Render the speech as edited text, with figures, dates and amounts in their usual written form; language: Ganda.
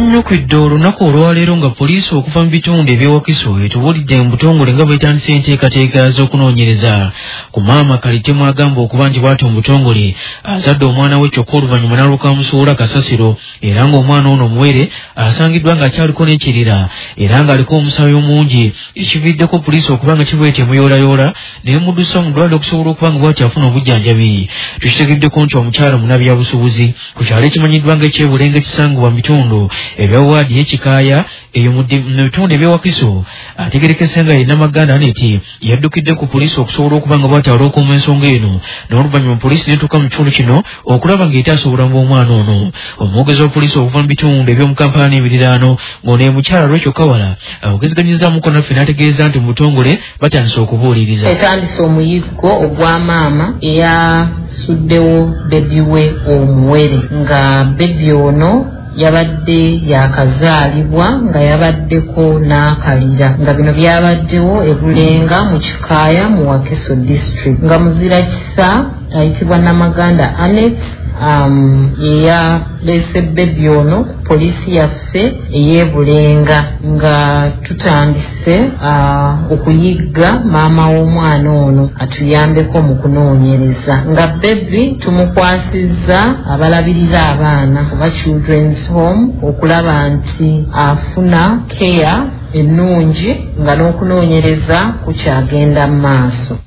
Tunyukidde olunaku olwaleero nga poliisi okuva mu bitundu ebyewakiso etubuulidde mu butongole nga bwetandise enteekateeka z'okunoonyereza ku maama Kalitemu agamba okuba nti bw'atyo mu butongole azadde omwana we kyokka oluvannyuma n'alyoka amusuula kasasiro era ng'omwana ono omuwere asangiddwa ng'akyaliko n'ekirira era ng'aliko omusaayi mungi ekiviiddeko poliisi okuba nga kibwete emuyoolayoola n'emuddusa mu ddwaliro okusobola okuba nga bw'atyo afuna obujjanjabi. Tukitegeddeko nti omukyala munabyabusubuzi ku kyalo ekimanyiddwa ng'ekyebulenga ekisangibwa mu bitundu ebya waadi y'ekikaaya eyo mu bitundu ebyewakiso ategerekese nga yenna maganda aneti yaddukidde ku poliisi okusobola okuba nga bw'atyo alookuuma ensonga eno n'oluvannyuma poliisi n'etuuka mu kitundu kino okulaba ng'etaasa obulamu bw'omwana ono. Omwogezi wa poliisi okuva mu bitundu eby'omu Kampala n'ebiriraano ng'ono ye mukyala Rachel Kawala awogezeganyizaamuko naffe n'ategeeza nti mu butongole batandise okubuuliriza. Etandise omuyiggo ogwa maama eyasuddewo bebi we omuwere nga bebi ono yabadde yakazaalibwa nga yabaddeko n'akalira nga bino byabaddewo ebulenga mu kikaaya mu Wakiso district nga muzira kisa ayitibwa Namaganda Anet yeyaleese bebi ono ku poliisi yaffe ey'ebulenga nga tutandise okuyigga maama w'omwana ono atuyambeko mu kunoonyereza nga bebi tumukwasizza abalabirira abaana oba children's home okulaba nti afuna care ennungi nga n'okunoonyereza kukyagenda mu maaso.